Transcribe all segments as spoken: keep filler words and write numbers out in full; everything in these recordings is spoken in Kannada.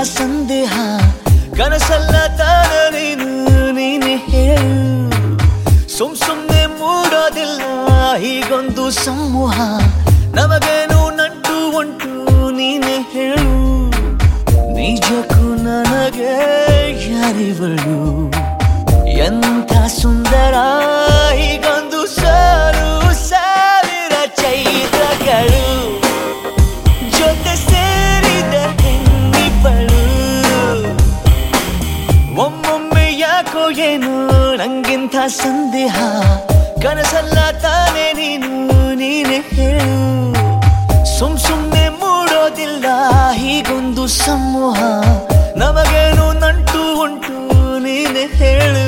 ಸಂದೇಹ ಕನಸಲ್ಲ ತಾನ ನೀನು ನೀನೆ ಹೇಳು ಸುಮ್ ಸುಮ್ನೆ ಮೂಡೋದಿಲ್ಲ ಹೀಗೊಂದು ಸಮೂಹ ನಮಗೇನು ನಂಟು ಉಂಟು ನೀನೆ ಹೇಳು ನಿಜಕ್ಕೂ ನನಗೆ ಯಾರಿವಳು ಎಂಥ ಸುಂದರ ಹೀಗೊಂದು ಸಾಲು ಸಾವಿರ ಚೈತ್ರಗಳು ಜೊತೆ ಸೇರಿದ ಹೆಣ್ಣಿಬ್ಬಳು ಒಮ್ಮೊಮ್ಮೆ ಯಾಕೋ ಏನು ನಂಗಿಂತ ಸಂದೇಹ ಕನಸಲ್ಲ ತಾನೇ ನೀನು ನೀನೆ ಹೇಳು ಸುಮ್ ಸುಮ್ನೆ ಮೂಡೋದಿಲ್ಲ ಹೀಗೊಂದು ಸಮೂಹ ನಮಗೇನು ನಂಟು ಉಂಟು ನೀನೆ ಹೇಳು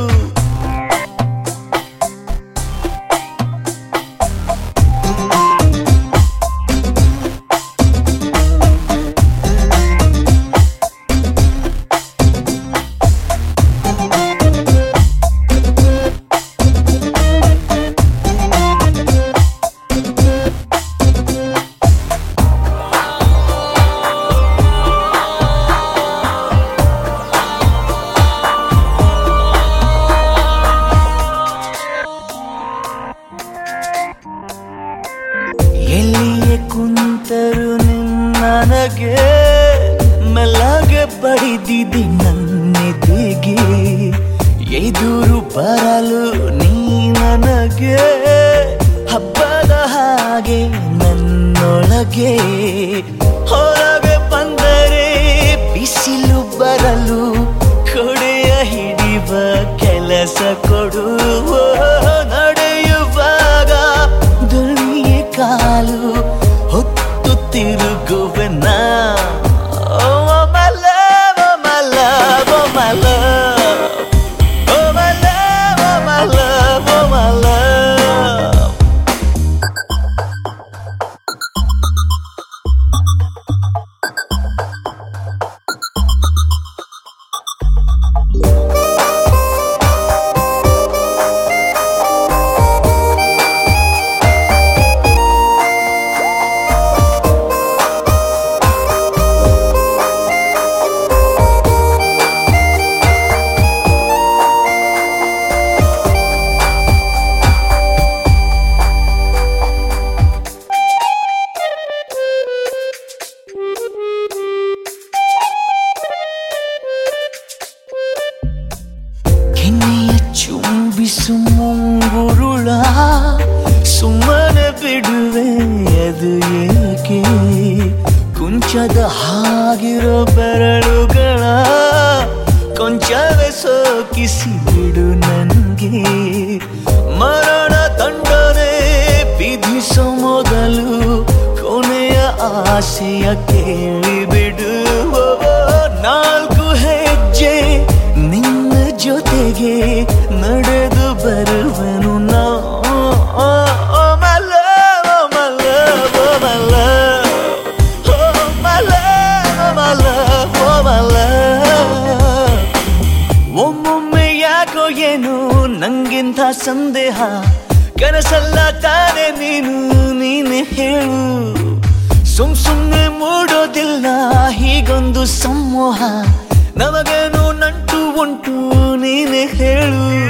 ಎಲ್ಲಿಯೇ ಕುಂತರು ನನಗೆ ಮೆಲ್ಲಗೆ ಬಡಿದಿದೆ ನನ್ನೆದೆಗೆ ಎದುರು ಬರಲು ನೀ ನನಗೆ ಹಬ್ಬದ ಹಾಗೆ ನನ್ನೊಳಗೆ ಹೊರಗೆ ಬಂದರೆ ಬಿಸಿಲು ಬರಲು ಕೊಡೆಯ ಹಿಡಿಯುವ ಕೆಲಸ ಕೊಡುವ ನಡೆಯುವಾಗ ದಣಿಯೇ ಕಾಲು ಹೊತ್ತು ತಿರುಗುವೆನ ಓ ಮಲ ಓ ಮಲ ಓ ಮಲ ಓ ಮಲ ಓ ಮಲ ಓ ಮಲ ಚುಂಬಿಸು ಮುಂಗುರುಳ ಸುಮ್ಮನೆ ಬಿಡುವೆ ಅದು ಏಕೆ ಕುಂಚದ ಹಾಗಿರೋ ಬೆರಳುಗಳ ಕೊಂಚವೇ ಸೋಕಿಸಿ ಬಿಡು ನನಗೆ ಮರಣ ದಂಡನೆ ವಿಧಿಸೋ ಮೊದಲು ಕೊನೆಯ ಆಸೆಯ ಕೇಳಿಬಿಡು ನಾಲ್ಕು ಹೆಜ್ಜೆ ನಿನ್ನ ಜೊತೆಗೆ ನಡೆದು ಬರುವನು ನಾ ಓ ಮಲ ಓ ಮಲ ಓ ಮಲ ಓ ಮಲ ಓ ಮಲ ಓ ಮಲ ಒಮ್ಮೊಮ್ಮೆ ಯಾಕೋ ಏನು ನಂಗಿಂತ ಸಂದೇಹ ಕನಸಲ್ಲ ತಾನೇ ನೀನು ನೀನೆ ಹೇಳು ಸುಮ್ ಸುಮ್ನೆ ಮೂಡೋದಿಲ್ಲ ಹೀಗೊಂದು ಸಮೂಹ ನಮಗೇನು ನಂಟು ಉಂಟು ನೀನೆ ಹೇಳು